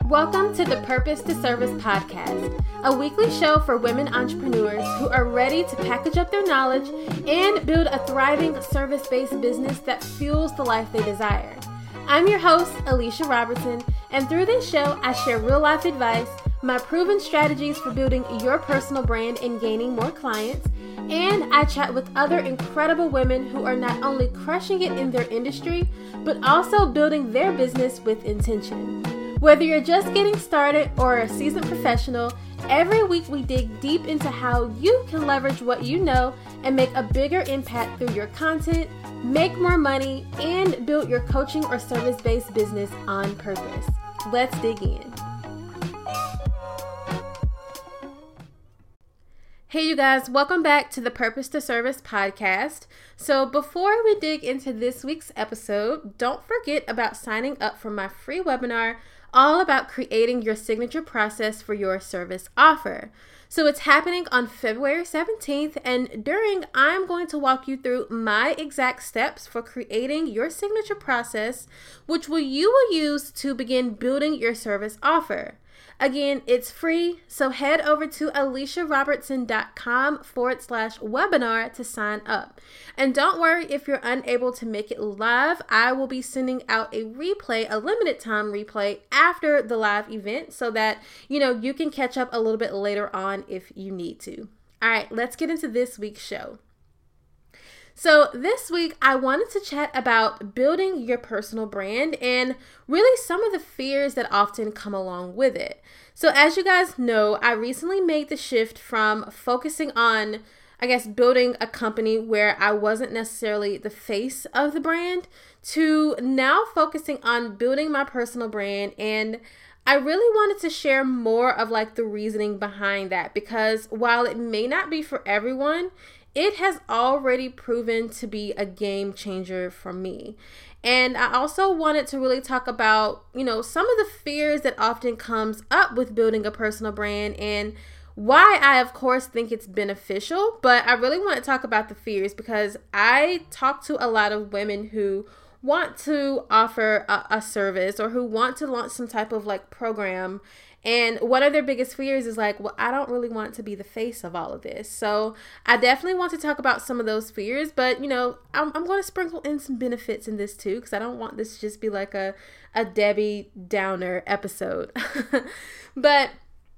Welcome to the Purpose to Service podcast, a weekly show for women entrepreneurs who are ready to package up their knowledge and build a thriving service-based business that fuels the life they desire. I'm your host, Alicia Robertson, and through this show, I share real-life advice, my proven strategies for building your personal brand and gaining more clients, and I chat with other incredible women who are not only crushing it in their industry, but also building their business with intention. Whether you're just getting started or a seasoned professional, every week we dig deep into how you can leverage what you know and make a bigger impact through your content, make more money, and build your coaching or service-based business on purpose. Let's dig in. Hey you guys, welcome back to the Purpose to Service podcast. So before we dig into this week's episode, don't forget about signing up for my free webinar all about creating your signature process for your service offer. So it's happening on February 17th, and during I'm going to walk you through my exact steps for creating your signature process, which you will use to begin building your service offer. Again, it's free, so head over to aliciarobertson.com/webinar to sign up. And don't worry if you're unable to make it live. I will be sending out a replay, a limited time replay after the live event so that, you can catch up a little bit later on if you need to. All right, let's get into this week's show. So this week, I wanted to chat about building your personal brand and really some of the fears that often come along with it. So as you guys know, I recently made the shift from focusing on, building a company where I wasn't necessarily the face of the brand to now focusing on building my personal brand. And I really wanted to share more of the reasoning behind that, because while it may not be for everyone, it has already proven to be a game changer for me. And I also wanted to really talk about, some of the fears that often comes up with building a personal brand and why I, of course, think it's beneficial. But I really want to talk about the fears because I talk to a lot of women who want to offer a service or who want to launch some type of program. And one of their biggest fears is I don't really want to be the face of all of this. So I definitely want to talk about some of those fears, but I'm going to sprinkle in some benefits in this too, because I don't want this to just be a Debbie Downer episode. But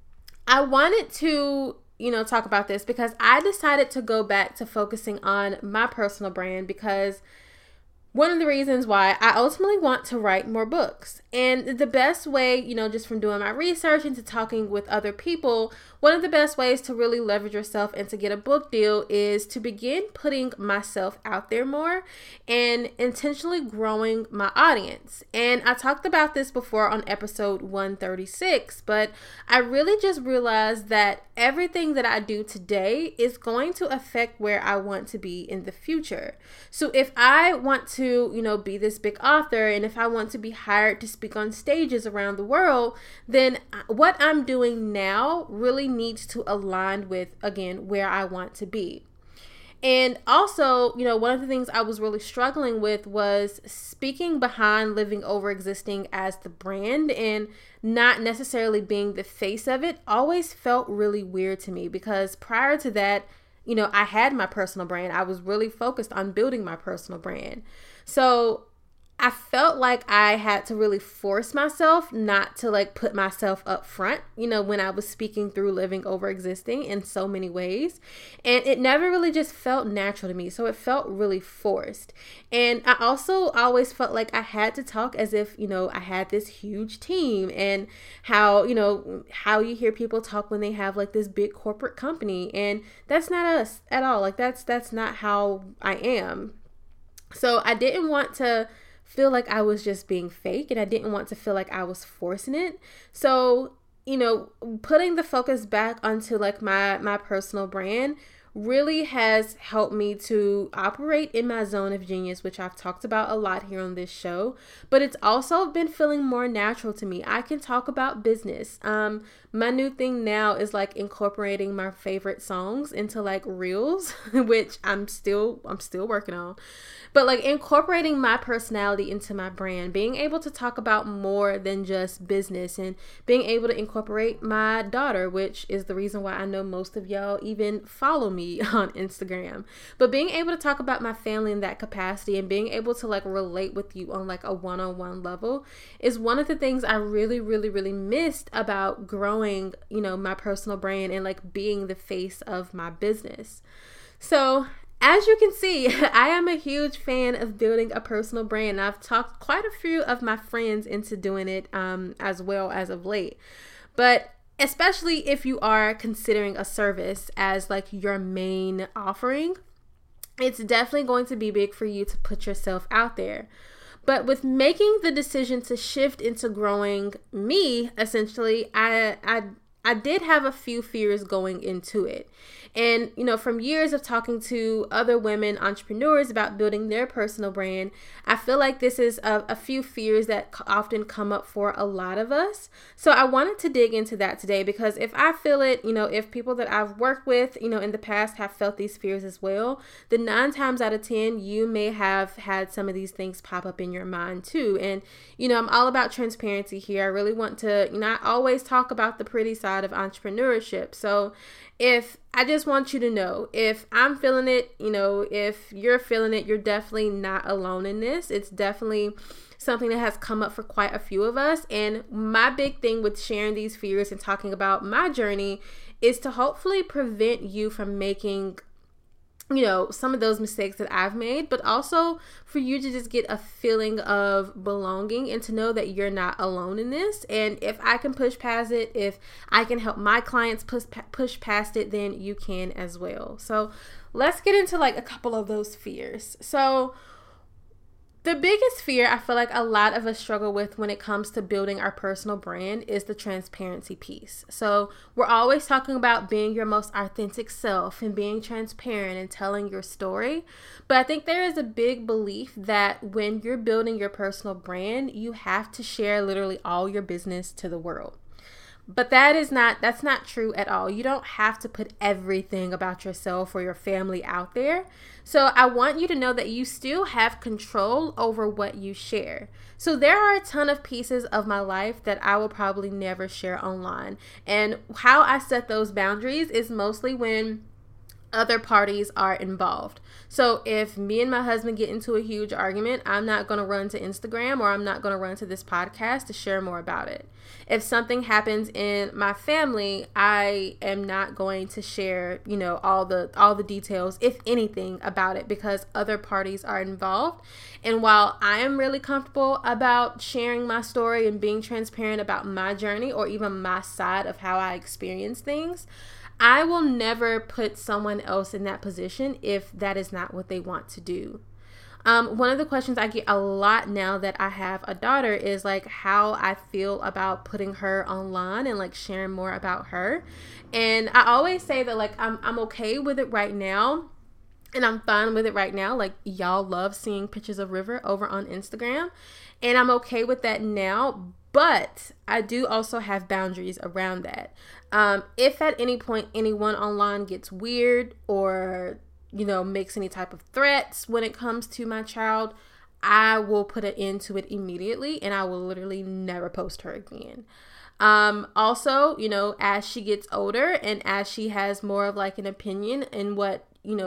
I wanted to, talk about this because I decided to go back to focusing on my personal brand because one of the reasons why I ultimately want to write more books. And the best way, just from doing my research and to talking with other people, one of the best ways to really leverage yourself and to get a book deal is to begin putting myself out there more and intentionally growing my audience. And I talked about this before on episode 136, but I really just realized that everything that I do today is going to affect where I want to be in the future. So if I want to, be this big author, and if I want to be hired to speak on stages around the world, then what I'm doing now really needs to align with, again, where I want to be. And also, one of the things I was really struggling with was speaking behind living over existing as the brand and not necessarily being the face of it always felt really weird to me because prior to that, I had my personal brand. I was really focused on building my personal brand. So I felt like I had to really force myself not to put myself up front, when I was speaking through living over existing in so many ways. And it never really just felt natural to me. So it felt really forced. And I also always felt like I had to talk as if, I had this huge team and how you hear people talk when they have this big corporate company. And that's not us at all. That's not how I am. So I didn't want to feel like I was just being fake, and I didn't want to feel like I was forcing it. So, putting the focus back onto my personal brand really has helped me to operate in my zone of genius, which I've talked about a lot here on this show, but it's also been feeling more natural to me. I can talk about business. My new thing now is like incorporating my favorite songs into like reels, which I'm still working on. But like incorporating my personality into my brand, being able to talk about more than just business, and being able to incorporate my daughter, which is the reason why I know most of y'all even follow me on Instagram. But being able to talk about my family in that capacity and being able to like relate with you on like a one-on-one level is one of the things I really, really, really missed about growing, my personal brand and like being the face of my business. So as you can see, I am a huge fan of building a personal brand. I've talked quite a few of my friends into doing it as well as of late. But especially if you are considering a service as like your main offering, it's definitely going to be big for you to put yourself out there. But with making the decision to shift into growing me, essentially, I did have a few fears going into it. And, from years of talking to other women entrepreneurs about building their personal brand, I feel like this is a few fears that often come up for a lot of us. So I wanted to dig into that today, because if I feel it, if people that I've worked with, in the past have felt these fears as well, then 9 times out of 10, you may have had some of these things pop up in your mind too. And, I'm all about transparency here. I really want to, I always talk about the pretty side of entrepreneurship. So I just want you to know, if I'm feeling it, if you're feeling it, you're definitely not alone in this. It's definitely something that has come up for quite a few of us. And my big thing with sharing these fears and talking about my journey is to hopefully prevent you from making some of those mistakes that I've made, but also for you to just get a feeling of belonging and to know that you're not alone in this. And if I can push past it, if I can help my clients push past it, then you can as well. So let's get into like a couple of those fears. So the biggest fear I feel like a lot of us struggle with when it comes to building our personal brand is the transparency piece. So we're always talking about being your most authentic self and being transparent and telling your story. But I think there is a big belief that when you're building your personal brand, you have to share literally all your business to the world. But that's not true at all. You don't have to put everything about yourself or your family out there. So I want you to know that you still have control over what you share. So there are a ton of pieces of my life that I will probably never share online. And how I set those boundaries is mostly when other parties are involved. So if me and my husband get into a huge argument, I'm not going to run to Instagram or I'm not going to run to this podcast to share more about it. If something happens in my family, I am not going to share, all the details, if anything, about it, because other parties are involved. And while I am really comfortable about sharing my story and being transparent about my journey or even my side of how I experience things, I will never put someone else in that position if that is not what they want to do. One of the questions I get a lot now that I have a daughter is like how I feel about putting her online and like sharing more about her. And I always say that like I'm okay with it right now. And I'm fine with it right now. Like, y'all love seeing pictures of River over on Instagram. And I'm okay with that now. But I do also have boundaries around that. If at any point anyone online gets weird or, makes any type of threats when it comes to my child, I will put an end to it immediately and I will literally never post her again. Also, as she gets older and as she has more of like an opinion in what,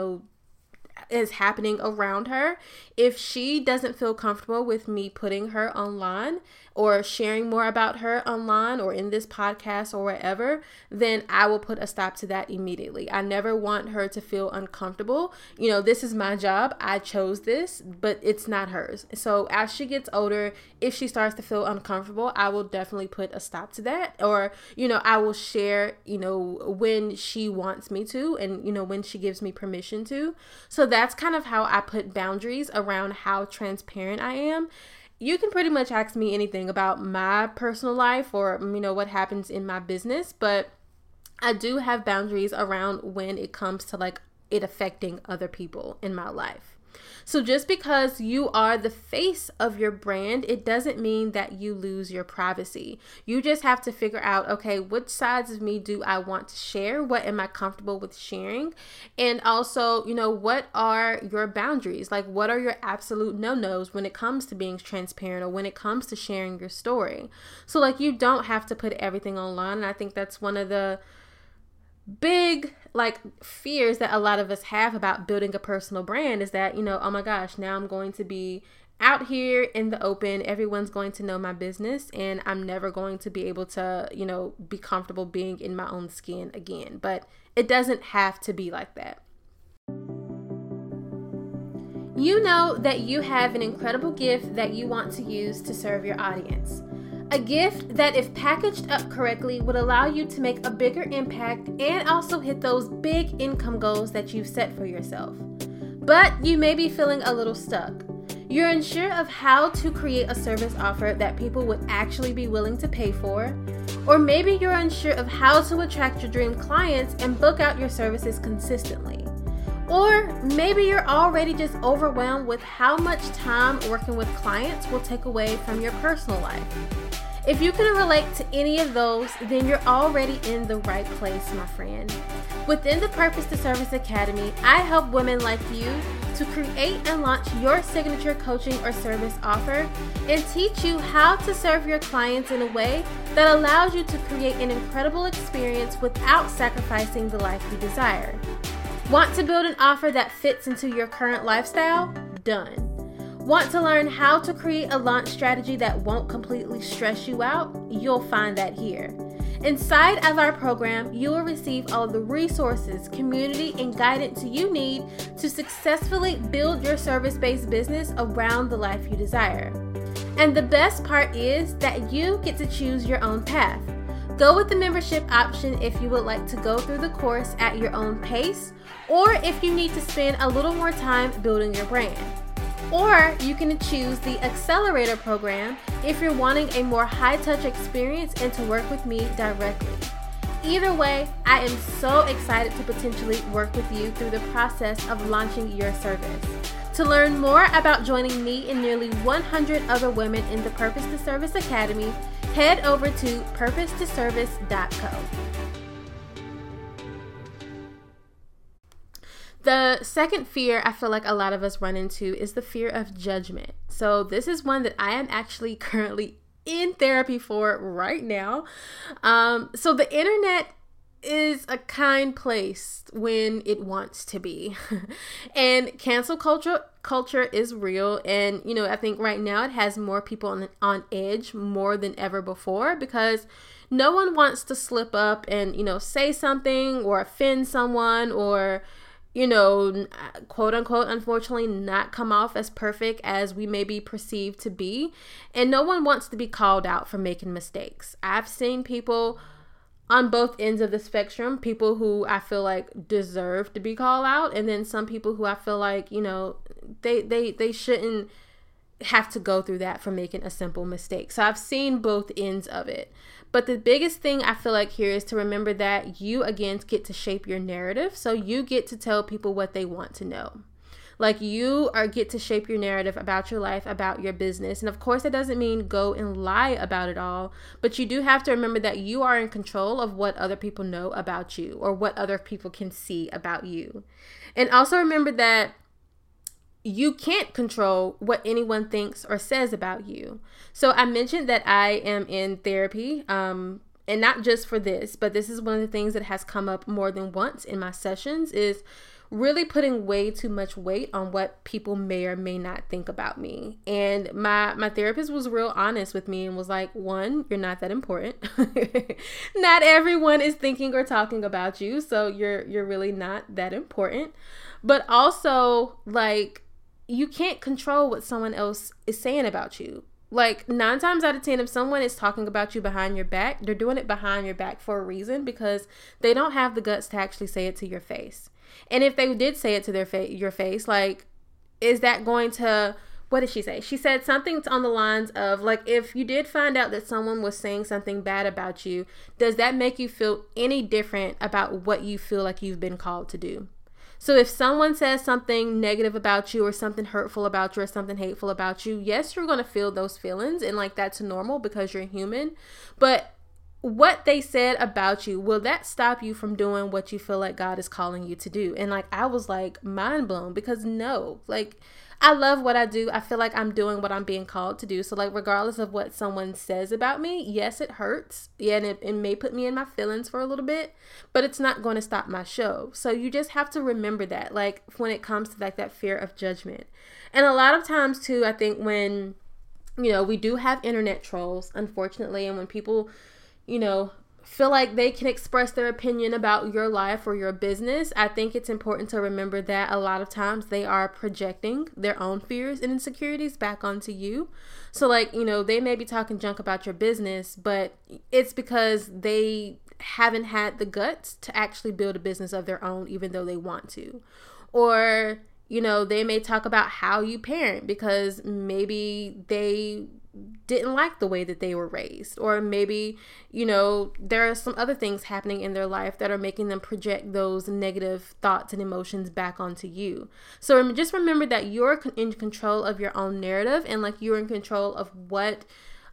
is happening around her, if she doesn't feel comfortable with me putting her online or sharing more about her online or in this podcast or wherever, then I will put a stop to that immediately. I never want her to feel uncomfortable. This is my job. I chose this, but it's not hers. So as she gets older, if she starts to feel uncomfortable, I will definitely put a stop to that. Or, I will share, when she wants me to and, when she gives me permission to. So that's kind of how I put boundaries around how transparent I am. You can pretty much ask me anything about my personal life or, what happens in my business, but I do have boundaries around when it comes to like it affecting other people in my life. So just because you are the face of your brand, it doesn't mean that you lose your privacy. You just have to figure out, okay, which sides of me do I want to share? What am I comfortable with sharing? And also, what are your boundaries? Like, what are your absolute no-nos when it comes to being transparent or when it comes to sharing your story? So like, you don't have to put everything online. And I think that's one of the big fears that a lot of us have about building a personal brand is that, oh my gosh, now I'm going to be out here in the open. Everyone's going to know my business and I'm never going to be able to, be comfortable being in my own skin again. But it doesn't have to be like that. You know that you have an incredible gift that you want to use to serve your audience. A gift that, if packaged up correctly, would allow you to make a bigger impact and also hit those big income goals that you've set for yourself. But you may be feeling a little stuck. You're unsure of how to create a service offer that people would actually be willing to pay for. Or maybe you're unsure of how to attract your dream clients and book out your services consistently. Or maybe you're already just overwhelmed with how much time working with clients will take away from your personal life. If you can relate to any of those, then you're already in the right place, my friend. Within the Purpose to Service Academy, I help women like you to create and launch your signature coaching or service offer and teach you how to serve your clients in a way that allows you to create an incredible experience without sacrificing the life you desire. Want to build an offer that fits into your current lifestyle? Done. Want to learn how to create a launch strategy that won't completely stress you out? You'll find that here. Inside of our program, you will receive all of the resources, community, and guidance you need to successfully build your service-based business around the life you desire. And the best part is that you get to choose your own path. Go with the membership option if you would like to go through the course at your own pace, or if you need to spend a little more time building your brand. Or you can choose the Accelerator program if you're wanting a more high-touch experience and to work with me directly. Either way, I am so excited to potentially work with you through the process of launching your service. To learn more about joining me and nearly 100 other women in the Purpose to Service Academy, head over to purposetoservice.co. The second fear I feel like a lot of us run into is the fear of judgment. So this is one that I am actually currently in therapy for right now. So the internet is a kind place when it wants to be. And cancel culture is real. And, I think right now it has more people on edge more than ever before because no one wants to slip up and, say something or offend someone or quote unquote, unfortunately, not come off as perfect as we may be perceived to be. And no one wants to be called out for making mistakes. I've seen people on both ends of the spectrum, people who I feel like deserve to be called out. And then some people who I feel like, they shouldn't have to go through that for making a simple mistake. So I've seen both ends of it. But the biggest thing I feel like here is to remember that you, again, get to shape your narrative. So you get to tell people what they want to know. Like you get to shape your narrative about your life, about your business. And of course, that doesn't mean go and lie about it all. But you do have to remember that you are in control of what other people know about you or what other people can see about you. And also remember that you can't control what anyone thinks or says about you. So I mentioned that I am in therapy, and not just for this, but this is one of the things that has come up more than once in my sessions is really putting way too much weight on what people may or may not think about me. And my therapist was real honest with me and was like, one, you're not that important. Not everyone is thinking or talking about you, so you're really not that important. But also, you can't control what someone else is saying about you. 9 times out of 10, if someone is talking about you behind your back, they're doing it behind your back for a reason because they don't have the guts to actually say it to your face. And if they did say it to your face, is that going to, what did she say? She said something on the lines of, if you did find out that someone was saying something bad about you, does that make you feel any different about what you feel like you've been called to do? So if someone says something negative about you or something hurtful about you or something hateful about you, yes, you're going to feel those feelings, and like that's normal because you're human. But what they said about you, will that stop you from doing what you feel like God is calling you to do? And like I was like mind blown, because no, like I love what I do. I feel like I'm doing what I'm being called to do. So like regardless of what someone says about me, yes, it hurts. Yeah, and it may put me in my feelings for a little bit, but it's not going to stop my show. So you just have to remember that, like when it comes to like that fear of judgment. And a lot of times too, I think when, we do have internet trolls, unfortunately, and when people, feel like they can express their opinion about your life or your business, I think it's important to remember that a lot of times they are projecting their own fears and insecurities back onto you. So like, they may be talking junk about your business, but it's because they haven't had the guts to actually build a business of their own, even though they want to. Or, they may talk about how you parent because maybe they didn't like the way that they were raised, or maybe there are some other things happening in their life that are making them project those negative thoughts and emotions back onto you. So just remember that you're in control of your own narrative, and like you're in control of what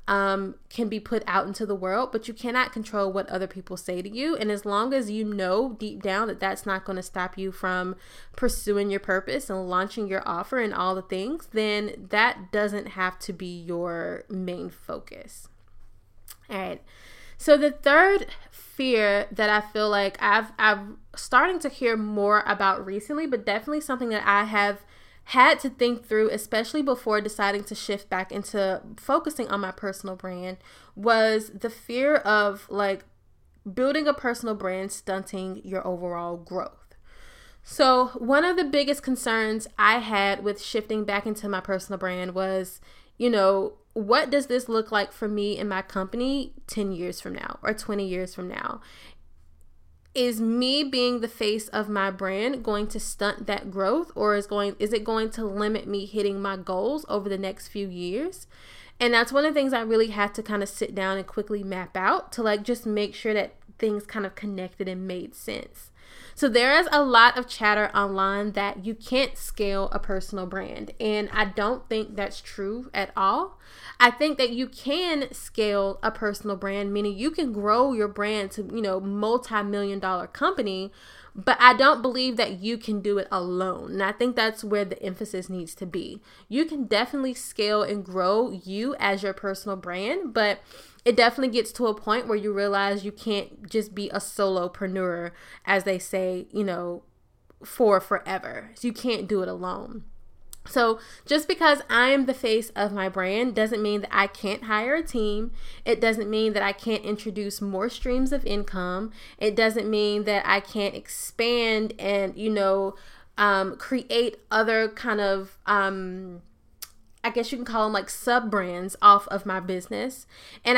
can be put out into the world, but you cannot control what other people say to you. And as long as you know deep down that that's not going to stop you from pursuing your purpose and launching your offer and all the things, then that doesn't have to be your main focus. All right. So the third fear that I feel like I've starting to hear more about recently, but definitely something that I have had to think through, especially before deciding to shift back into focusing on my personal brand, was the fear of like building a personal brand stunting your overall growth. So one of the biggest concerns I had with shifting back into my personal brand was, what does this look like for me and my company 10 years from now or 20 years from now? Is me being the face of my brand going to stunt that growth, or is it going to limit me hitting my goals over the next few years? And that's one of the things I really had to kind of sit down and quickly map out to like just make sure that things kind of connected and made sense. So there is a lot of chatter online that you can't scale a personal brand, and I don't think that's true at all. I think that you can scale a personal brand, meaning you can grow your brand to, multi-million-dollar company, but I don't believe that you can do it alone. And I think that's where the emphasis needs to be. You can definitely scale and grow you as your personal brand, but it definitely gets to a point where you realize you can't just be a solopreneur, as they say, for forever. So you can't do it alone. So just because I am the face of my brand doesn't mean that I can't hire a team. It doesn't mean that I can't introduce more streams of income. It doesn't mean that I can't expand and, create other kind of, I guess you can call them like sub brands off of my business. And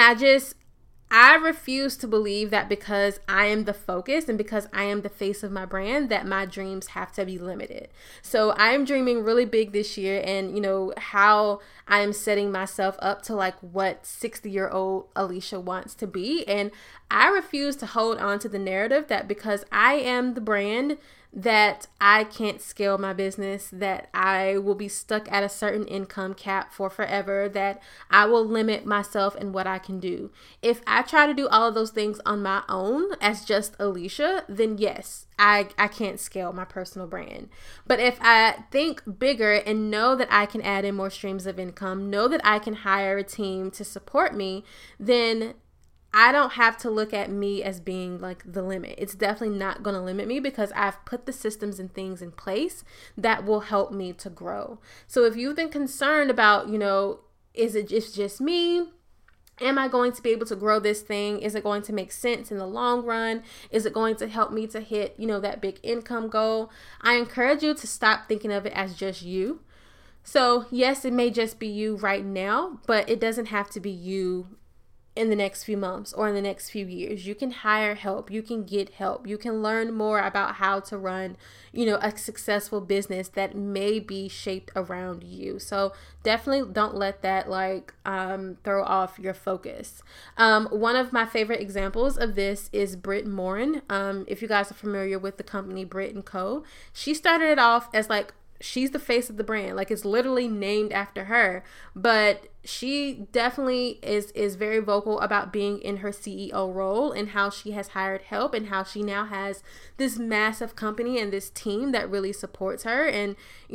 I refuse to believe that because I am the focus and because I am the face of my brand that my dreams have to be limited. So I am dreaming really big this year, and how I am setting myself up to like what 60-year-old Alicia wants to be. And I refuse to hold on to the narrative that because I am the brand that I can't scale my business, that I will be stuck at a certain income cap for forever, that I will limit myself and what I can do. If I try to do all of those things on my own as just Alicia, then yes, I can't scale my personal brand. But if I think bigger and know that I can add in more streams of income, know that I can hire a team to support me, then I don't have to look at me as being like the limit. It's definitely not going to limit me because I've put the systems and things in place that will help me to grow. So if you've been concerned about, is it just me? Am I going to be able to grow this thing? Is it going to make sense in the long run? Is it going to help me to hit, that big income goal? I encourage you to stop thinking of it as just you. So yes, it may just be you right now, but it doesn't have to be you in the next few months or in the next few years. You can hire help. You can get help. You can learn more about how to run, a successful business that may be shaped around you. So definitely don't let that throw off your focus. One of my favorite examples of this is Britt Morin. If you guys are familiar with the company Britt & Co., she started it off as she's the face of the brand. It's literally named after her. But she definitely is very vocal about being in her CEO role and how she has hired help and how she now has this massive company and this team that really supports her and,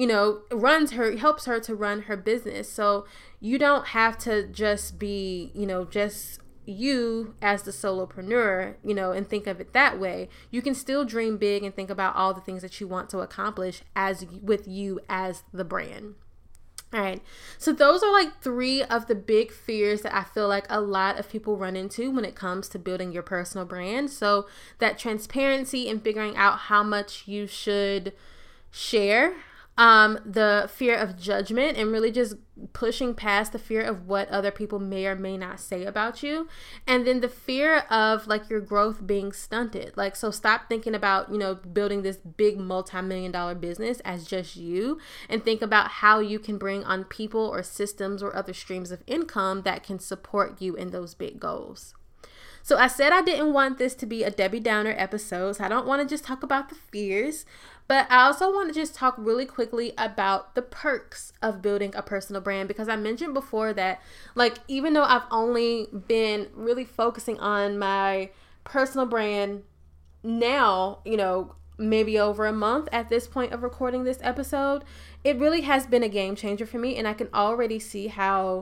helps her to run her business. So you don't have to just be, just you as the solopreneur, and think of it that way. You can still dream big and think about all the things that you want to accomplish with you as the brand. All right. So those are 3 of the big fears that I feel like a lot of people run into when it comes to building your personal brand. So that transparency and figuring out how much you should share, the fear of judgment and really just pushing past the fear of what other people may or may not say about you. And then the fear of your growth being stunted. So stop thinking about, building this big multi-million-dollar business as just you, and think about how you can bring on people or systems or other streams of income that can support you in those big goals. So I said I didn't want this to be a Debbie Downer episode. So I don't want to just talk about the fears, but I also want to just talk really quickly about the perks of building a personal brand, because I mentioned before that, even though I've only been really focusing on my personal brand now, maybe over a month at this point of recording this episode, it really has been a game changer for me. And I can already see how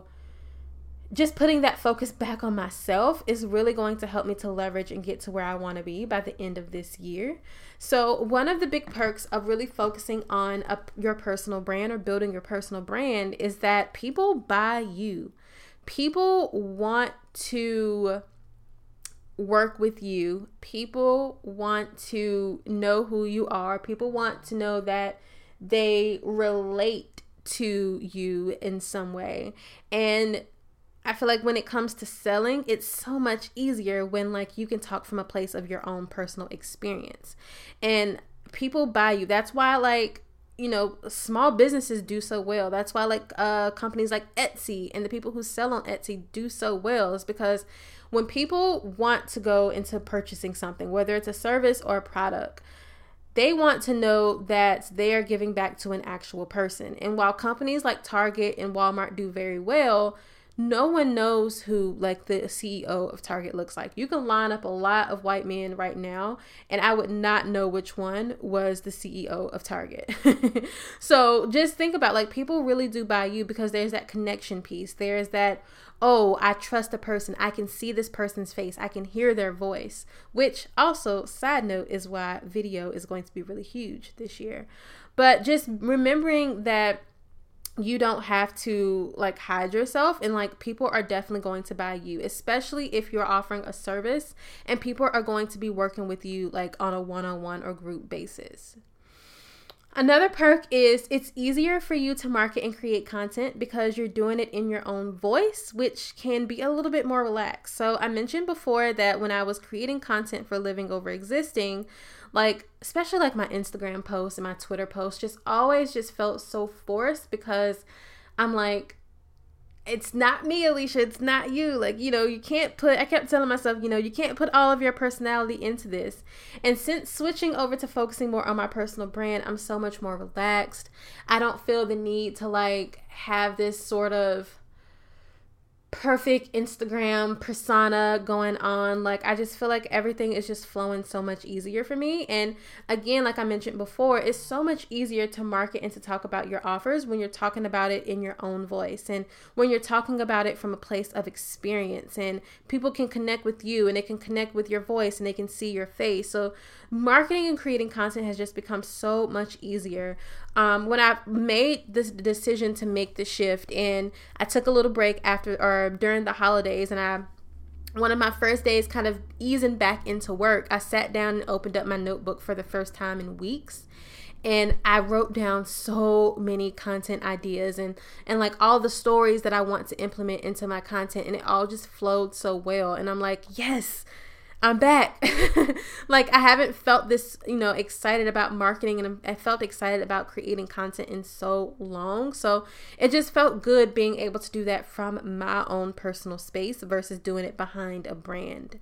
just putting that focus back on myself is really going to help me to leverage and get to where I want to be by the end of this year. So one of the big perks of really focusing on your personal brand or building your personal brand is that people buy you. People want to work with you. People want to know who you are. People want to know that they relate to you in some way. And I feel like when it comes to selling, it's so much easier when you can talk from a place of your own personal experience and people buy you. That's why small businesses do so well. That's why companies like Etsy and the people who sell on Etsy do so well, is because when people want to go into purchasing something, whether it's a service or a product, they want to know that they are giving back to an actual person. And while companies like Target and Walmart do very well, no one knows who the CEO of Target looks like. You can line up a lot of white men right now, and I would not know which one was the CEO of Target. So just think about people really do buy you because there's that connection piece. There's that, oh, I trust a person. I can see this person's face. I can hear their voice, which also, side note, is why video is going to be really huge this year. But just remembering that you don't have to hide yourself, and people are definitely going to buy you, especially if you're offering a service and people are going to be working with you on a one-on-one or group basis. Another perk is it's easier for you to market and create content because you're doing it in your own voice, which can be a little bit more relaxed. So I mentioned before that when I was creating content for Living Over Existing, especially my Instagram posts and my Twitter posts just always just felt so forced, because I'm it's not me, Alicia, it's not you. You can't put, I kept telling myself, you can't put all of your personality into this. And since switching over to focusing more on my personal brand, I'm so much more relaxed. I don't feel the need to have this sort of perfect Instagram persona going on. I just feel like everything is just flowing so much easier for me. And again, like I mentioned before, it's so much easier to market and to talk about your offers when you're talking about it in your own voice, and when you're talking about it from a place of experience, and people can connect with you and they can connect with your voice and they can see your face. So marketing and creating content has just become so much easier. When I made this decision to make the shift, and I took a little break during the holidays, and one of my first days kind of easing back into work, I sat down and opened up my notebook for the first time in weeks. And I wrote down so many content ideas and like all the stories that I want to implement into my content, and it all just flowed so well. And I'm like, yes, I'm back. Like, I haven't felt this, excited about marketing, and I felt excited about creating content in so long. So it just felt good being able to do that from my own personal space versus doing it behind a brand.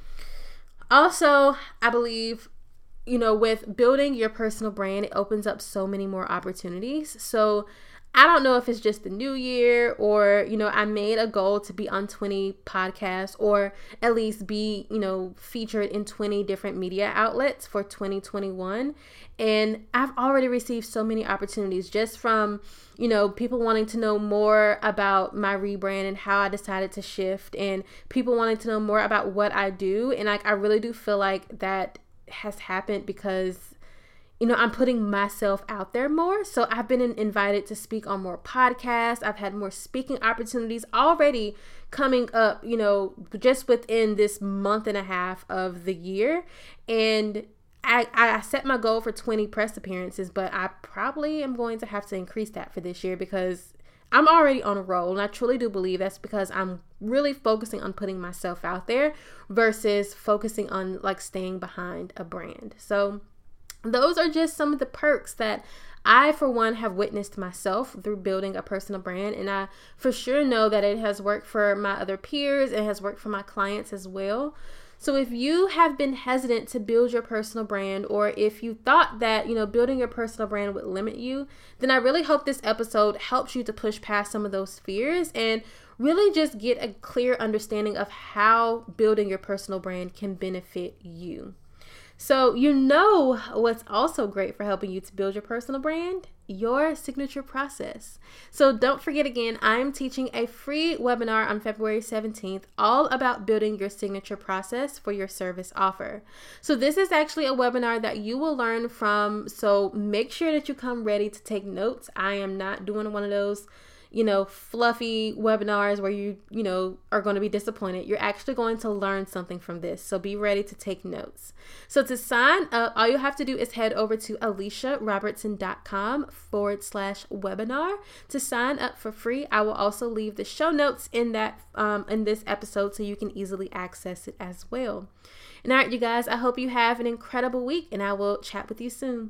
Also, I believe, with building your personal brand, it opens up so many more opportunities. So I don't know if it's just the new year or, I made a goal to be on 20 podcasts or at least be, featured in 20 different media outlets for 2021. And I've already received so many opportunities just from, people wanting to know more about my rebrand and how I decided to shift, and people wanting to know more about what I do. And I really do feel like that has happened because I'm putting myself out there more. So I've been invited to speak on more podcasts. I've had more speaking opportunities already coming up, just within this month and a half of the year. And I set my goal for 20 press appearances, but I probably am going to have to increase that for this year because I'm already on a roll. And I truly do believe that's because I'm really focusing on putting myself out there versus focusing on like staying behind a brand. So those are just some of the perks that I, for one, have witnessed myself through building a personal brand. And I for sure know that it has worked for my other peers. It has worked for my clients as well. So if you have been hesitant to build your personal brand, or if you thought that, building your personal brand would limit you, then I really hope this episode helps you to push past some of those fears and really just get a clear understanding of how building your personal brand can benefit you. So what's also great for helping you to build your personal brand? Your signature process. So don't forget, again, I'm teaching a free webinar on February 17th all about building your signature process for your service offer. So this is actually a webinar that you will learn from. So make sure that you come ready to take notes. I am not doing one of those fluffy webinars where you are going to be disappointed. You're actually going to learn something from this. So be ready to take notes. So to sign up, all you have to do is head over to AliciaRobertson.com/webinar to sign up for free. I will also leave the show notes in this episode so you can easily access it as well. And all right, you guys, I hope you have an incredible week, and I will chat with you soon.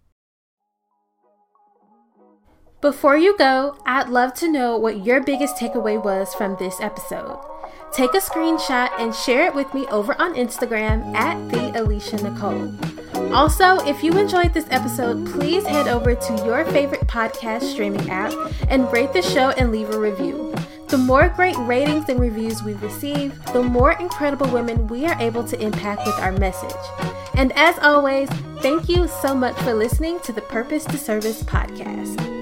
Before you go, I'd love to know what your biggest takeaway was from this episode. Take a screenshot and share it with me over on Instagram at @TheAliciaNicole. Also, if you enjoyed this episode, please head over to your favorite podcast streaming app and rate the show and leave a review. The more great ratings and reviews we receive, the more incredible women we are able to impact with our message. And as always, thank you so much for listening to the Purpose to Service podcast.